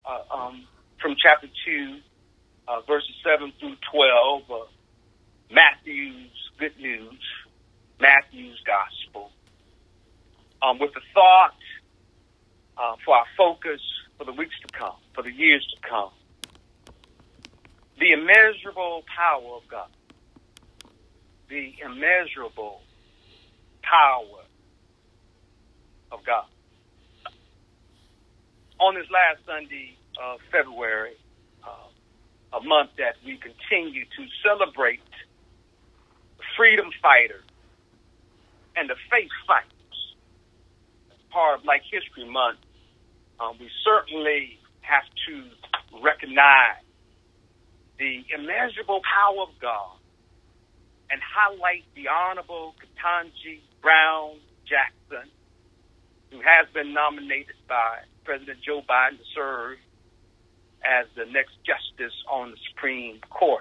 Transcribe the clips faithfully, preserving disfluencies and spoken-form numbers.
uh, um, from chapter two, uh, verses seven through twelve, uh, Matthew's Good News, Matthew's Gospel, um, with the thought uh, for our focus for the weeks to come, for the years to come. The immeasurable power of God. The immeasurable power of God. On this last Sunday of February, uh, a month that we continue to celebrate the freedom fighters and the faith fighters, as part of Black History Month, um, we certainly have to recognize the immeasurable power of God and highlight the Honorable Ketanji Brown Jackson, who has been nominated by President Joe Biden to serve as the next justice on the Supreme Court.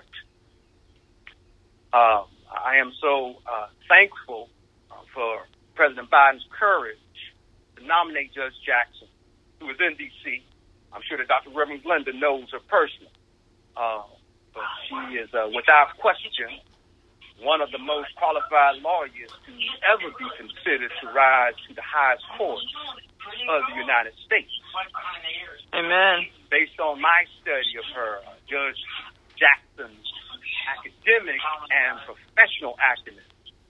Um, I am so uh, thankful uh, for President Biden's courage to nominate Judge Jackson, who is in D C I'm sure that Doctor Reverend Glenda knows her personally. Uh, but she is, uh, without question, one of the most qualified lawyers to ever be considered to rise to the highest court of the United States. Amen. Based on my study of her, uh, Judge Jackson's academic and professional acumen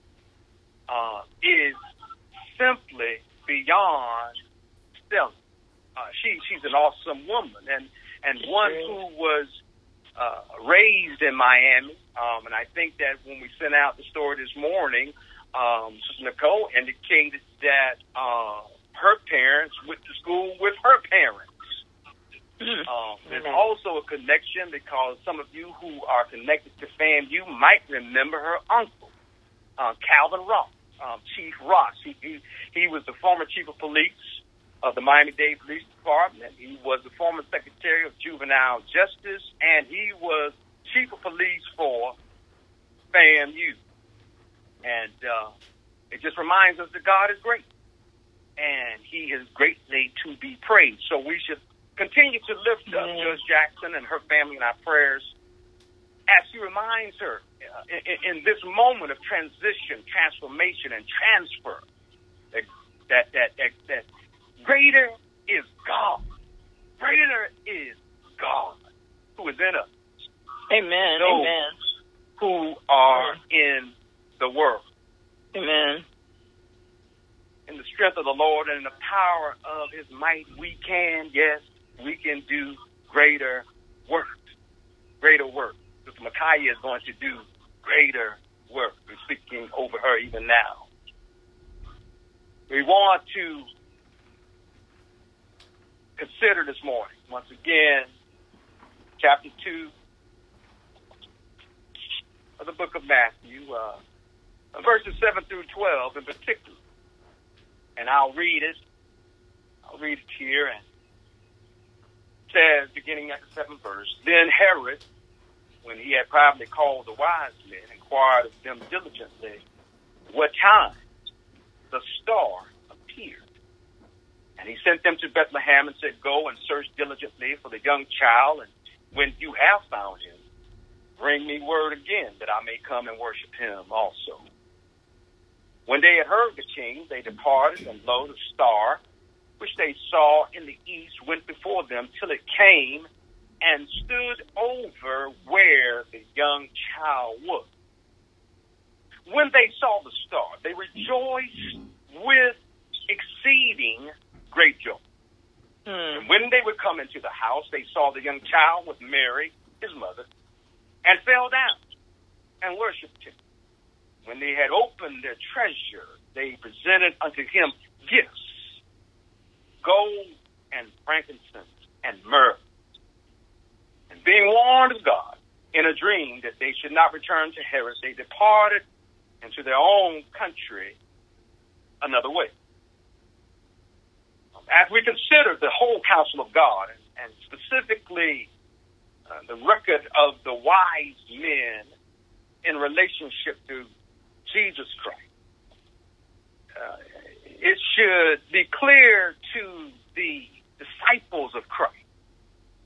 uh, is simply beyond stellar. Uh, she she's an awesome woman, and and one who was uh, raised in Miami. Um, and I think that when we sent out the story this morning, um, Sister Nicole indicated that uh, her parents went to school with her parents. Um, there's also a connection because some of you who are connected to FAMU might remember her uncle, uh, Calvin Ross, um, Chief Ross. He, he he was the former chief of police of the Miami-Dade Police Department. He was the former Secretary of Juvenile Justice, and he was chief of police for FAMU. And uh, it just reminds us that God is great, and he is greatly to be praised. So we should continue to lift up mm. Judge Jackson and her family in our prayers as she reminds her uh, in, in this moment of transition, transformation, and transfer that that that, that, that greater is God. Greater is God who is in us. Amen. Those Amen. who are in the world. Amen. In the strength of the Lord and in the power of his might, we can, yes, we can do greater work. Greater work. Sister Micaiah is going to do greater work. We're speaking over her even now. We want to consider this morning, once again, chapter two of the book of Matthew, uh, verses seven through twelve in particular. And I'll read it. I'll read it here. And it says, beginning at the seventh verse, Then Herod, when he had privately called the wise men, inquired of them diligently what time the star appeared. And he sent them to Bethlehem and said, Go and search diligently for the young child, and when you have found him, bring me word again that I may come and worship him also. When they had heard the king, they departed, and lo, the star, which they saw in the east, went before them till it came and stood over where the young child was. When they saw the star, they rejoiced with exceeding great joy. Hmm. And when they would come into the house, they saw the young child with Mary, his mother, and fell down and worshipped him. When they had opened their treasure, they presented unto him gifts, gold and frankincense and myrrh. And being warned of God in a dream that they should not return to Herod, they departed into their own country another way. As we consider the whole counsel of God, and, and specifically uh, the record of the wise men in relationship to Jesus Christ, uh, it should be clear to the disciples of Christ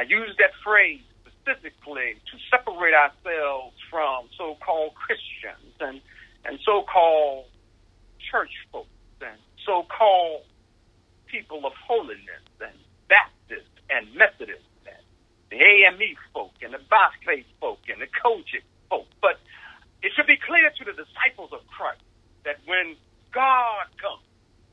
I use that phrase specifically to separate ourselves from so-called Christians and, and so-called church folks and so-called people of holiness and Baptists and Methodists and the A M E folk and the Barclay folk and the Kojic folk. But it should be clear to the disciples of Christ that when God comes,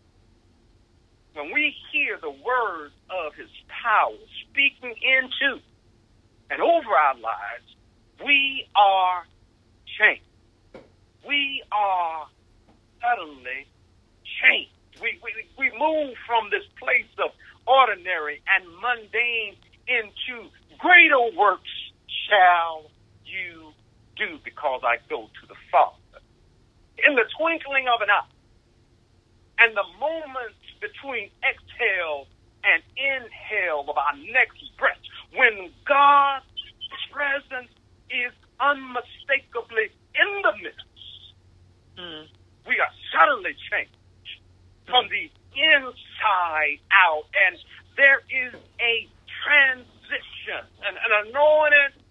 when we hear the words of his power speaking into and over our lives, we are changed. We are suddenly changed. We, we, we move from this place of ordinary and mundane into greater works shall you do because I go to the Father. In the twinkling of an eye, and the moments between exhale and inhale of our next breath, when God's presence is unmistakably in the midst, mm. we are suddenly changed from the inside out, and there is a transition, an, an anointed,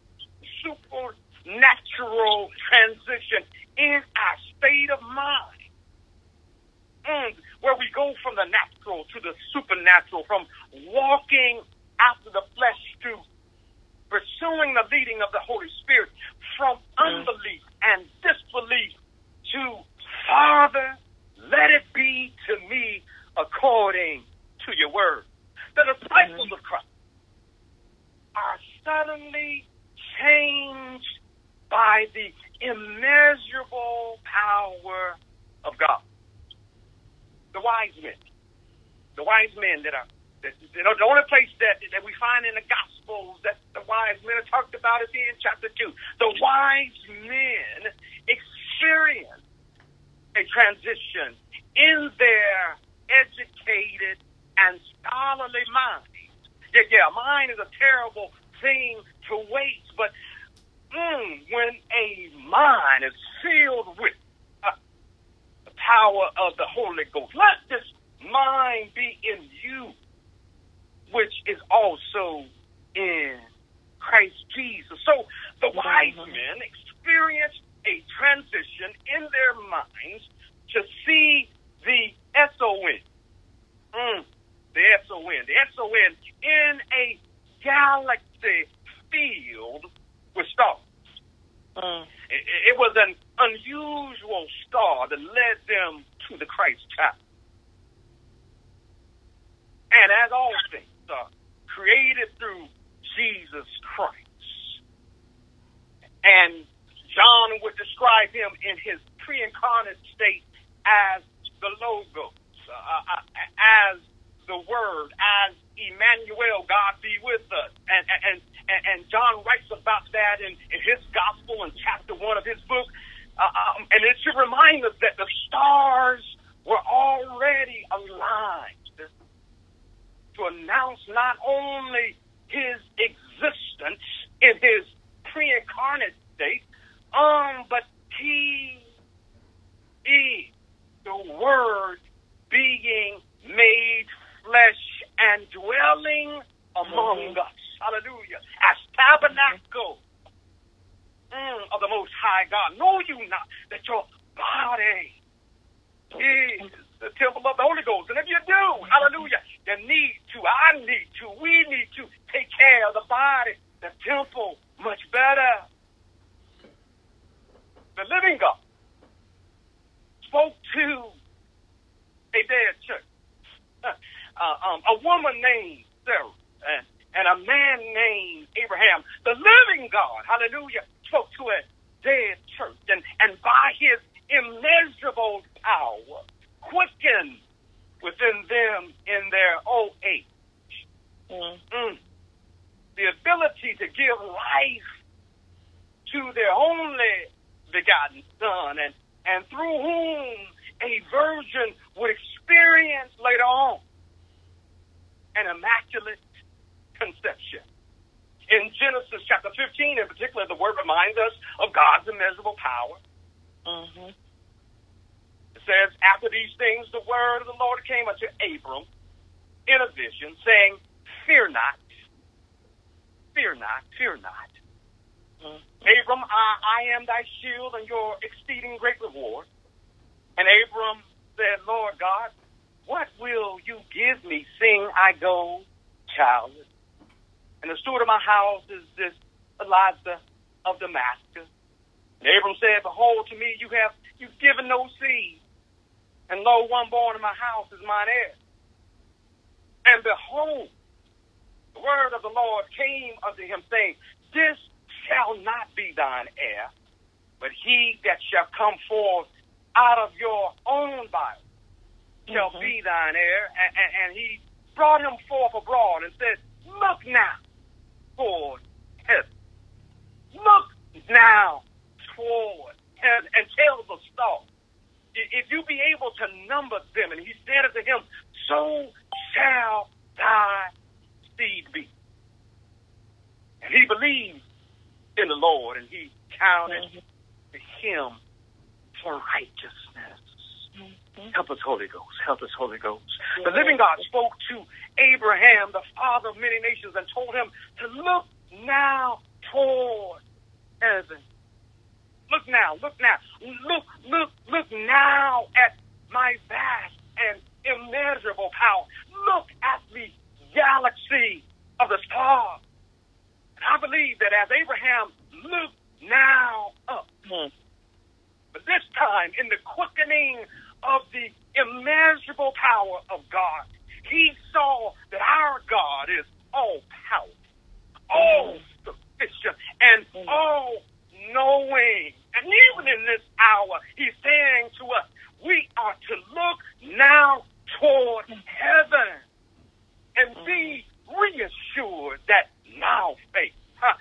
supernatural transition in our state of mind. Mm, where we go from the natural to the supernatural, from walking after the flesh to pursuing the leading of the Holy Spirit, from unbelief and disbelief to, Father, let it be to me according to your word. The disciples of Christ are suddenly changed by the immeasurable power of God. The wise men, the wise men that are, that, you know, the only place that, that we find in the Gospels that the wise men are talked about is in chapter two. The wise men experience a transition in their educated and scholarly minds. Yeah, yeah, mind is a terrible thing to waste, but mm, when a mind is filled with power of the Holy Ghost, let this mind be in you, which is also in Christ Jesus. So the wise men experienced a transition in their minds to see the S O N, mm, the S O N, the S O N in a galaxy filled with stars. Mm. It, it was an unusual star that led them to the Christ child. And as all things are created through Jesus Christ, and John would describe him in his pre-incarnate state as the Logos, uh, as the Word, as Emmanuel, God be with us. And, and, and, and John writes about that in, in his gospel in chapter one of his book. Uh, um, and it should remind us that the stars were already aligned to announce not only his existence in his pre-incarnate state, um, but he is the Word being made flesh and dwelling among mm-hmm. us. Hallelujah. As tabernacle mm, of the Most High God. Know you not that your body is the temple of the Holy Ghost? And if you do, hallelujah, you need to, I need to, we need to take care of the body, the temple, much better. The living God spoke to a dead church. Uh, um, a woman named Sarah and, and a man named Abraham. The living God, hallelujah, spoke to a dead church. And, and by his immeasurable power, quickened within them in their old age. Mm. Mm. The ability to give life to their only begotten Son, and, and through whom a virgin would experience later on an immaculate conception. In Genesis chapter fifteen, in particular, the word reminds us of God's immeasurable power. Mm-hmm. It says, after these things, the word of the Lord came unto Abram in a vision, saying, fear not, fear not, fear not. Mm-hmm. Abram, I, I am thy shield and your exceeding great reward. And Abram said, Lord God, what will you give me, seeing I go childless? And the steward of my house is this Elijah of Damascus. And Abram said, behold, to me you have you've given no seed, and lo, one born in my house is mine heir. And behold, the word of the Lord came unto him, saying, this shall not be thine heir, but he that shall come forth out of your own body shall mm-hmm. be thine heir. And, and, and he brought him forth abroad and said, look now toward heaven. Look now toward heaven and tell the stars, if you be able to number them. And he said unto him, so shall thy seed be. And he believed in the Lord, and he counted mm-hmm. to him for righteousness. Mm-hmm. Help us, Holy Ghost. Help us, Holy Ghost. Yeah. The living God spoke to Abraham, the father of many nations, and told him to look now toward heaven. Look now, look now, look, look, look now at my vast and immeasurable power. Look at the galaxy of the stars. And I believe that as Abraham looked now up, mm. but this time in the quickening of the immeasurable power of God, he saw that our God is all powerful, all sufficient, and all knowing. And even in this hour, he's saying to us, we are to look now toward heaven and be reassured that now faith. Huh?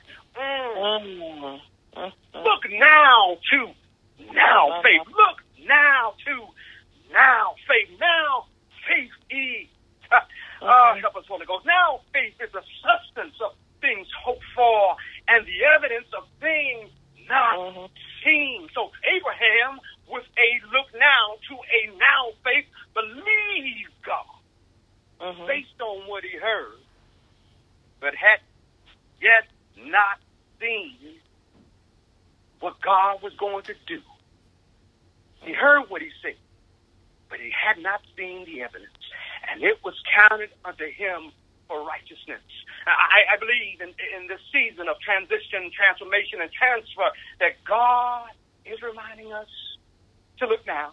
Mm. Look now to now faith. Look now to now faith. Now faith is. Uh, help us, Holy Ghost. Now faith is the substance of things hoped for and the evidence of things not mm-hmm. seen. So Abraham, with a look now to a now faith, believed God mm-hmm. based on what he heard, but had yet not seen what God was going to do. He heard what he said, but he had not seen the evidence, and it was counted unto him for righteousness. I, I believe in, in this season of transition, transformation, and transfer that God is reminding us to look now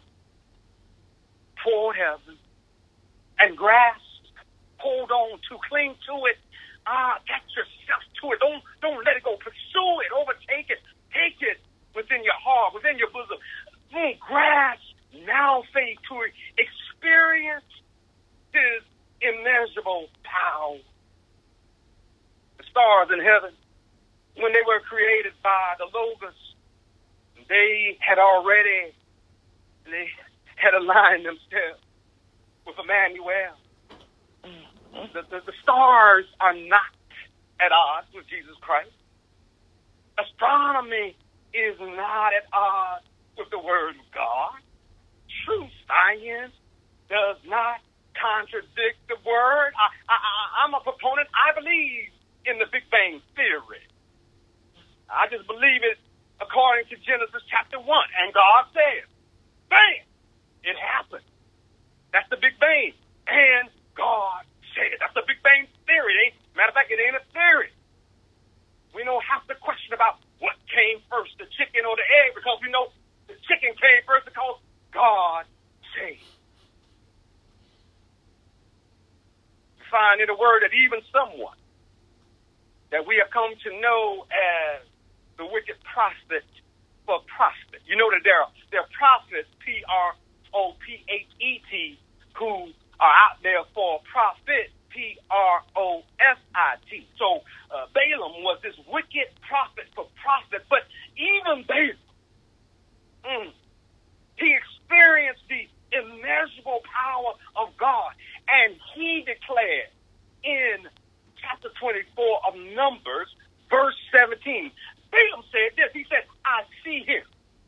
toward heaven and grasp, hold on to, cling to it, ah, attach yourself to it. Don't don't let it go. Pursue it, overtake it, take it within your heart, within your bosom. Mm, grasp now faith to experience his immeasurable power. The stars in heaven, when they were created by the Logos, they had already, they had aligned themselves with Emmanuel. Mm-hmm. The, the, the stars are not at odds with Jesus Christ. Astronomy is not at odds with the Word of God. True science does not contradict the Word. I, I, I'm a proponent. I believe in the Big Bang Theory. I just believe it according to Genesis chapter one. And God said, bam, it happened. That's the Big Bang. And God said, that's the Big Bang Theory. It ain't, matter of fact, it ain't a theory. We don't have to question about what came first, the chicken or the egg, because we know the chicken came first because God said. We find in the Word that even someone that we have come to know as the wicked prophet for profit. You know that there are, there are prophets, P R O P H E T, who are out there for profit, P R O F I T. So uh, Balaam was this wicked prophet for profit, but even Balaam, mm, he experienced the immeasurable power of God, and he declared in chapter twenty-four of Numbers, verse seventeen, Balaam said this, he said, I see him,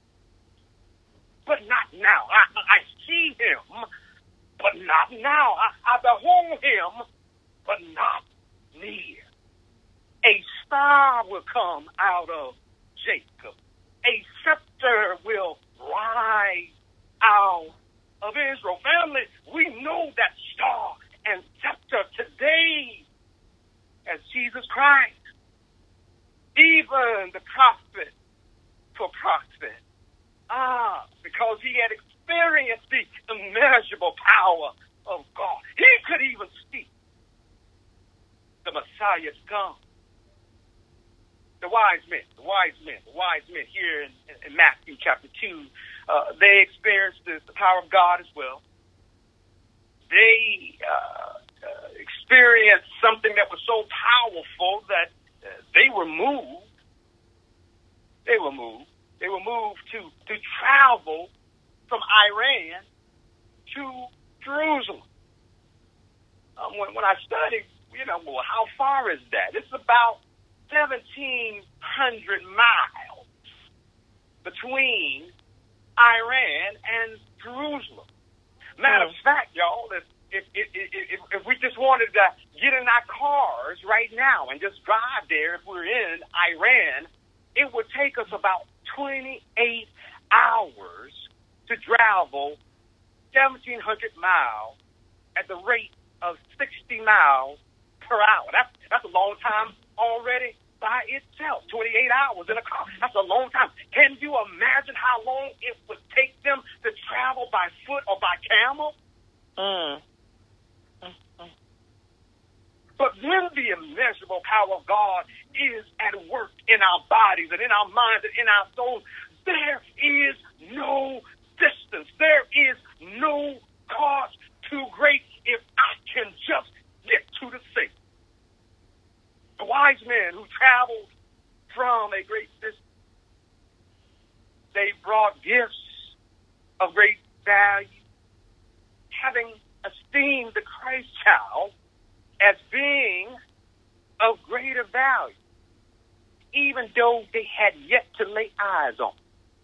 but not now. I, I see him, but not now. I, I behold him, but not near. A star will come out of Jacob. A scepter will rise out of Israel. Family, we know that star and scepter today as Jesus Christ. Even the prophet for prophet. Ah, because he had experienced the immeasurable power of God. He could even speak the Messiah to come. The wise men, the wise men, the wise men here in, in Matthew chapter two, uh, they experienced the, the power of God as well. They uh, uh, experienced something that was so powerful that uh, they were moved. They were moved. They were moved to, to travel from Iran to Jerusalem. Um, when, when I studied, you know, well, how far is that? It's about seventeen hundred miles between Iran and Jerusalem. Matter of fact, y'all, if if, if if if we just wanted to get in our cars right now and just drive there, if we're in Iran, it would take us about twenty-eight hours to travel seventeen hundred miles at the rate of sixty miles per hour. That's that's a long time already by itself. twenty-eight hours in a car. That's a long time. Can you imagine how long it would take them to travel by foot or by camel? Mm. But when the immeasurable power of God is at work in our bodies and in our minds and in our souls, there is no distance. There is no cost too great if I can just get to the sea. The wise men who traveled from a great distance, they brought gifts of great value, having esteemed the Christ child as being of greater value, even though they had yet to lay eyes on.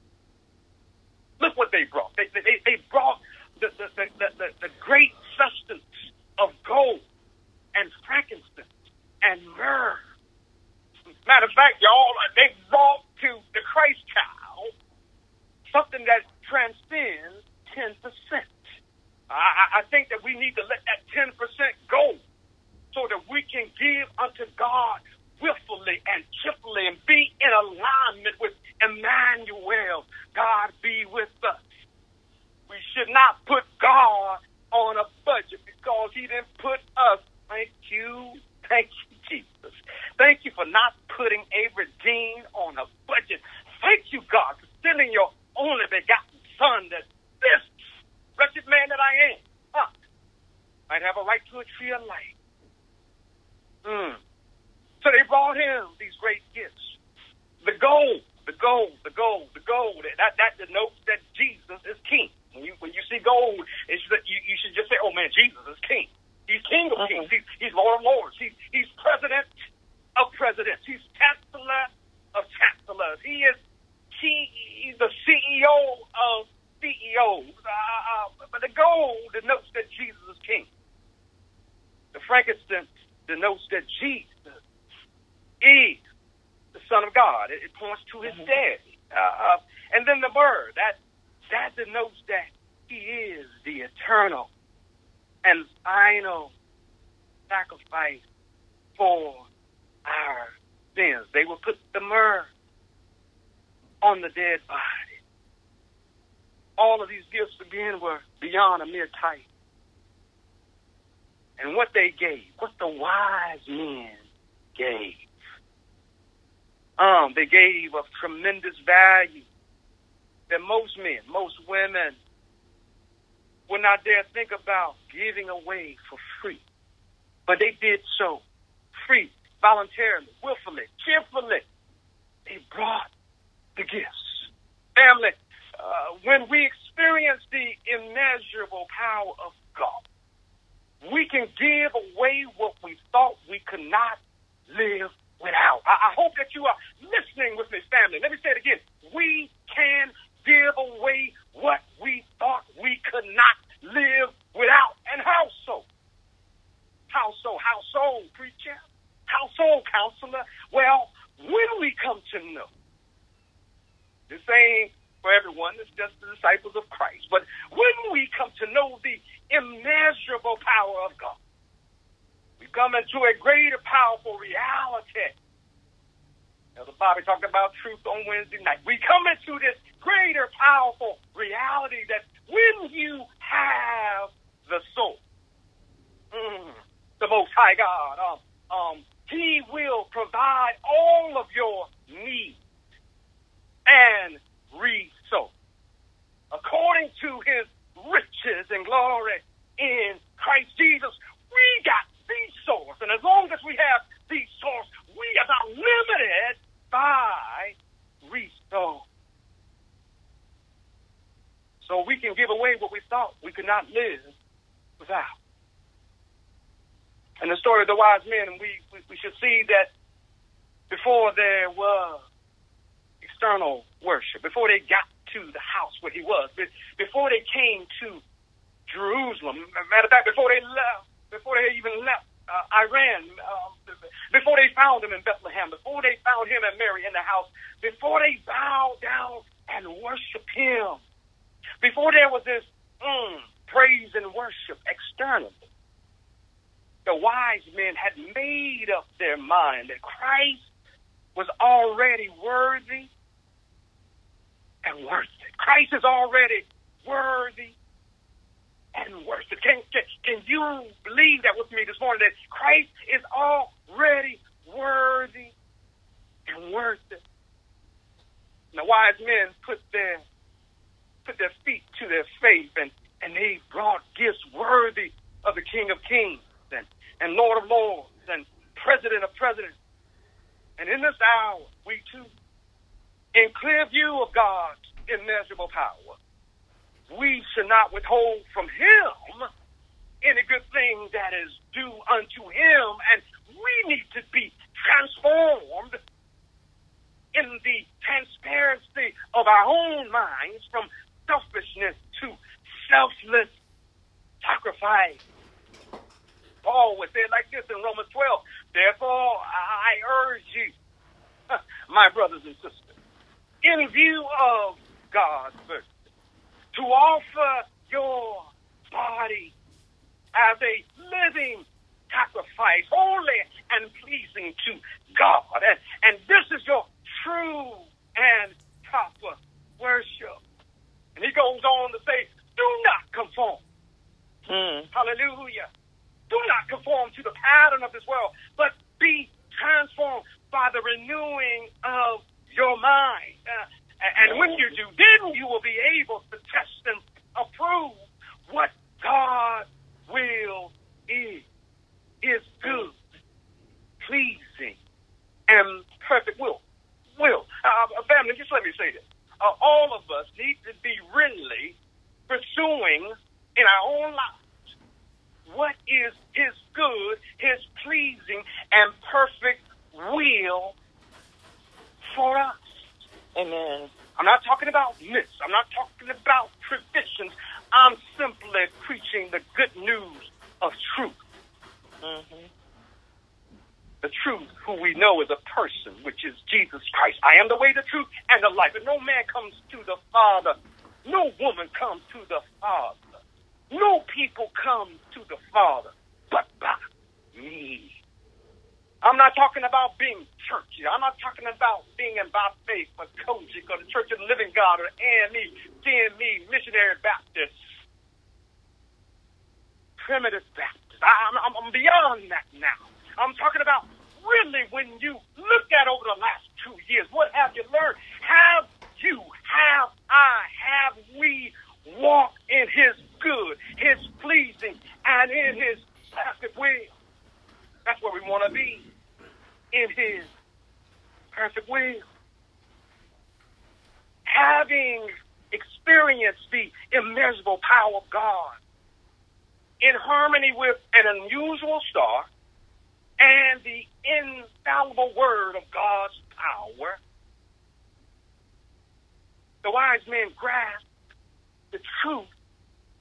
Look what they brought. They, they, they brought the, the, the, the, the great substance of gold and frankincense and myrrh. Matter of fact, y'all, they brought to the Christ child something that transcends ten percent. I, I think that we need to let that ten percent go so that we can give unto God willfully and cheerfully and be in alignment with Emmanuel. God be with us. We should not put God on a budget because he didn't put us. Thank you. Thank you, Jesus. Thank you for not putting Avery Dean on a budget. Thank you, God, for sending your only begotten son that this wretched man that I am huh, might have a right to a tree of life. Mm. So they brought him these great gifts. The gold, the gold, the gold, the gold. That that denotes that Jesus is king. When you when you see gold, it's that you, you should just say, oh man, Jesus is king. He's king of kings. He's, he's Lord of lords. He's, he's president of presidents. He's chancellor of chancellors. He is he, he's the C E O of C E Os. Uh, but the gold denotes that Jesus is king. The frankincense denotes that Jesus is the Son of God. It, it points to his deity. Uh, and then the myrrh, that, that denotes that he is the eternal and final sacrifice for our sins. They will put the myrrh on the dead body. All of these gifts, again, were beyond a mere type. And what they gave, what the wise men gave, um, they gave of tremendous value that most men, most women would not dare think about giving away for free. But they did so free, voluntarily, willfully, cheerfully. They brought the gifts. Family, uh, when we experience the immeasurable power of God, we can give away what we thought we could not live without. I, I hope that you are listening with me, family. Let me say it again. We can give away what we thought we could not live without. And how so? How so? How so, preacher? household counselor. Well, when we come to know, this ain't for everyone, it's just the disciples of Christ. But when we come to know the immeasurable power of God, we come into a greater powerful reality. Elder Bobby talked about truth on Wednesday night. We come into this greater powerful reality that when you have the soul, mm, the Most High God, um, um, He will provide all of your needs and re-so. According to His riches and glory in Christ Jesus, we got these source. And as long as we have these source, we are not limited by re-so. So we can give away what we thought we could not live without. In the story of the wise men, we, we, we should see that before there was external worship, before they got to the house where He was, before they came to Jerusalem, matter of fact, before they left, before they even left uh, Iran, uh, before they found Him in Bethlehem, before they found Him and Mary in the house, before they bowed down and worshiped Him, before there was this mm, praise and worship externally, the wise men had made up their mind that Christ was already worthy and worth it. Christ is already worthy and worth it. Can, can, can you believe that with me this morning, that Christ is already worthy and worth it? And the wise men put their put their feet to their faith, and, and they brought gifts worthy of the King of Kings and, and Lord of Lords and President of Presidents. And in this hour, we too, in clear view of God's immeasurable power, we should not withhold from Him any good thing that is due unto Him, and we need to be transformed in the transparency of our own minds from selfishness to selfless sacrifice. Paul would say it like this in Romans twelve, therefore I urge you, my brothers and sisters, in view of God's mercy, to offer your body as a living sacrifice, holy and pleasing to God. And, and this is your true and proper worship. And he goes on to say, do not conform. Hmm. Hallelujah. Do not conform to the pattern of this world, but be transformed by the renewing of your mind. Uh, and when you do, then you will be able to test and approve what God's will is. Is good, pleasing, and perfect will. Will. Uh, family, just let me say this. Uh, all of us need to be really pursuing in our own lives what is His good, His pleasing, and perfect will for us. Amen. I'm not talking about myths. I'm not talking about traditions. I'm simply preaching the good news of truth. Mm-hmm. The truth, who we know is a person, which is Jesus Christ. I am the way, the truth, and the life. And no man comes to the Father. No woman comes to the Father. No people come to the Father but by me. I'm not talking about being churchy. I'm not talking about being in by faith or Kojic or the Church of the Living God or A M E, C M E, Missionary Baptist, Primitive Baptist. I, I'm, I'm beyond that now. I'm talking about really when you look at over the last two years, what have you learned? Have you, have I, have we walked in His good, His pleasing, and in His perfect will? That's where we want to be. In His perfect will. Having experienced the immeasurable power of God in harmony with an unusual star and the infallible word of God's power, the wise men grasped the truth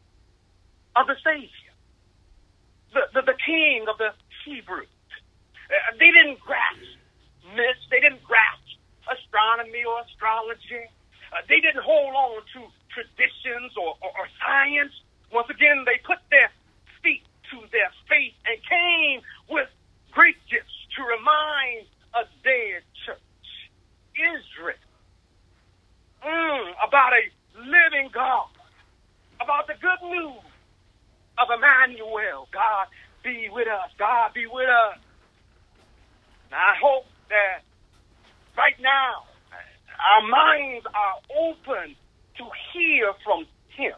of the Savior, the, the, the King of the Hebrews. Uh, they didn't grasp myths. They didn't grasp astronomy or astrology. Uh, they didn't hold on to traditions or, or, or science. Once again, they put their feet to their faith and came with great gifts to remind a dead church, Israel, mm, about a living God, about the good news of Emmanuel. God be with us. God be with us. And I hope that right now our minds are open to hear from him.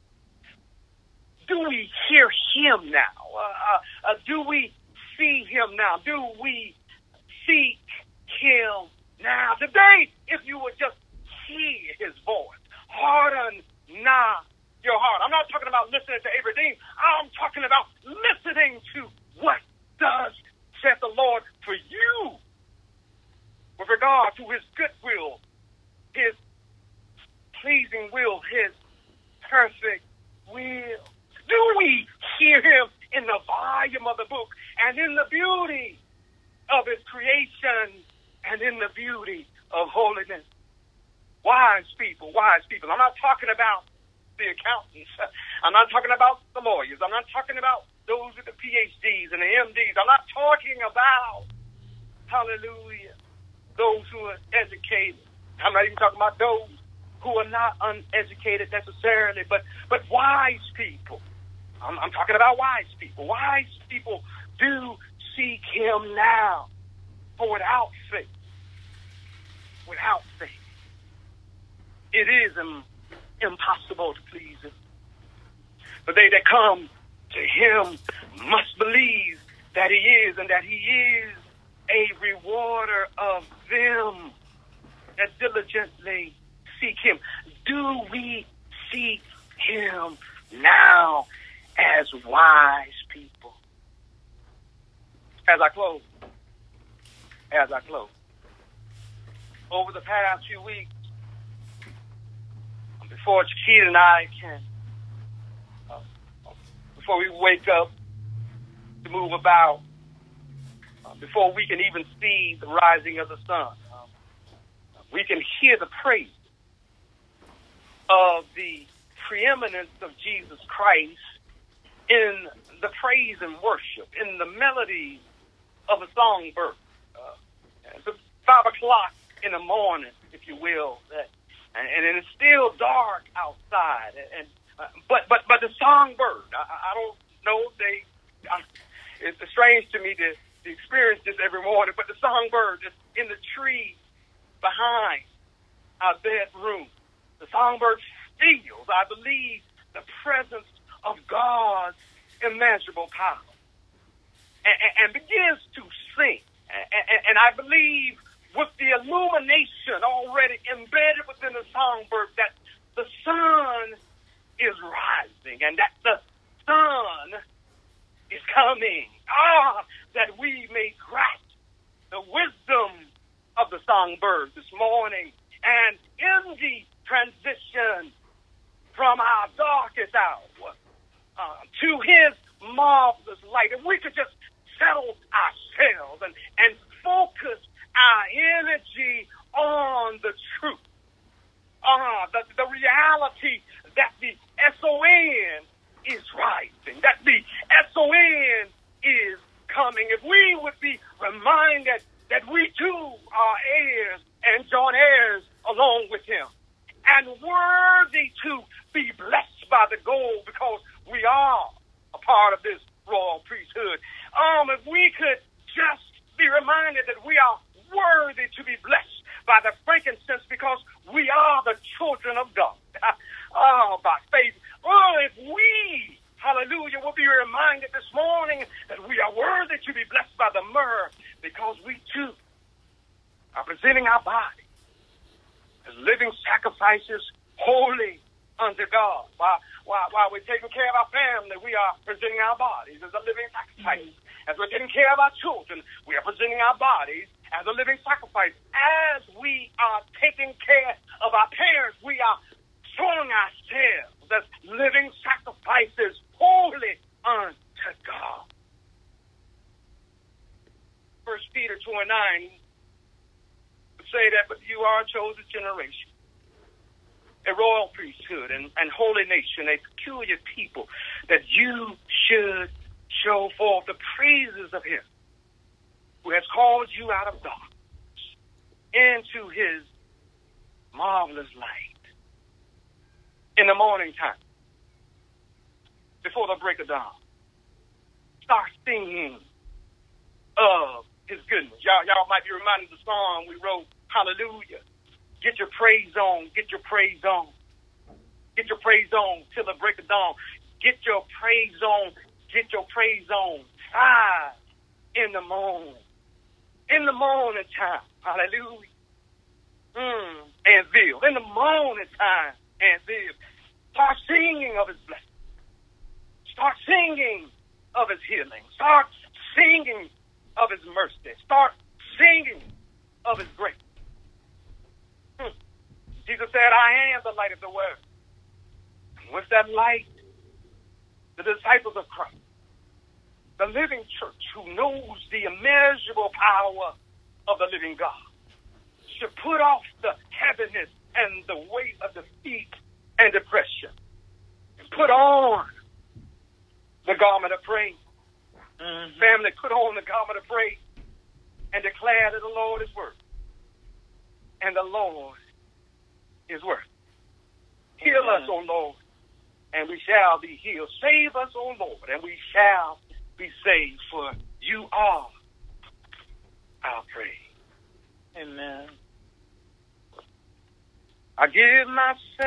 Do we hear him now? Uh, uh, uh, do we see him now? Do we seek him now? Today, if you would just hear his voice, harden not your heart. I'm not talking about listening to Avery Dean. I'm talking about listening to what does saith the Lord for you with regard to his good will, his pleasing will, his perfect will. Do we hear him in the volume of the book and in the beauty of his creation and in the beauty of holiness? Wise people, wise people. I'm not talking about the accountants. I'm not talking about the lawyers. I'm not talking about those with the P H Ds and the M Ds. I'm not talking about, hallelujah, those who are educated. I'm not even talking about those who are not uneducated necessarily, but, but wise people. I'm, I'm talking about wise people. Wise people do seek him now. For without faith, without faith, it is um, impossible to please him. But they that come to him must believe that he is, and that he is a rewarder of them that diligently seek him. Do we seek him now as wise people? As I close, as I close, over the past few weeks, before Chiquita and I can, uh, before we wake up to move about, uh, before we can even see the rising of the sun, um, we can hear the praise of the preeminence of Jesus Christ in the praise and worship, in the melody of a songbird. Uh, it's five o'clock in the morning, if you will, that, and, and it's still dark outside. And uh, but but but the songbird, I, I don't know. They, I, it's strange to me to, to experience this every morning. But the songbird is in the tree behind our bedroom. The songbird feels, I believe, the presence of God's immeasurable power, and, and, and begins to sing. And, and, and I believe with the illumination already embedded within the songbird that the sun is rising and that the sun is coming. Ah, that we may grasp the wisdom of the songbird this morning, and in the transition from our darkest hour uh, to his marvelous light, if we could just settle ourselves and, and focus our energy on the truth, uh, the, the reality that the S O N is rising, that the S O N is coming. If we would be reminded that we too are heirs and joint heirs along with him, and worthy to be blessed by the gold because we are a part of this royal priesthood. Um, if we could just be reminded that we are worthy to be blessed by the frankincense because we are the children of God. Oh, by faith. Oh, if we, hallelujah, will be reminded this morning that we are worthy to be blessed by the myrrh because we too are presenting our body as living sacrifices, holy unto God. While, while, while we're taking care of our family, we are presenting our bodies as a living sacrifice. As we're taking care of our children, we are presenting our bodies as a living sacrifice. As we are taking care of our parents, we are showing ourselves as living sacrifices, holy unto God. First Peter two and nine say that, but you are a chosen generation, a royal priesthood, and, and holy nation, a peculiar people, that you should show forth the praises of him who has called you out of darkness into his marvelous light. In the morning time, before the break of dawn, start singing of his goodness. Y'all, y'all might be reminded of the song we wrote, Hallelujah. Get your praise on. Get your praise on. Get your praise on till the break of dawn. Get your praise on. Get your praise on. Ah, in the morning. In the morning time. Hallelujah. Mm, and Bill. In the morning time. And Bill. Start singing of his blessing. Start singing of his healing. Start singing of his mercy. Start singing of his grace. Hmm. Jesus said, I am the light of the world. And with that light, the disciples of Christ, the living church who knows the immeasurable power of the living God, should put off the heaviness and the weight of defeat and depression and put on the garment of praise. Mm-hmm. Family, put on the garment of praise and declare that the Lord is worthy. And the Lord is worthy. Heal mm-hmm. us, O Lord, and we shall be healed. Save us, O Lord, and we shall be saved, for you are our praise. Amen. I give myself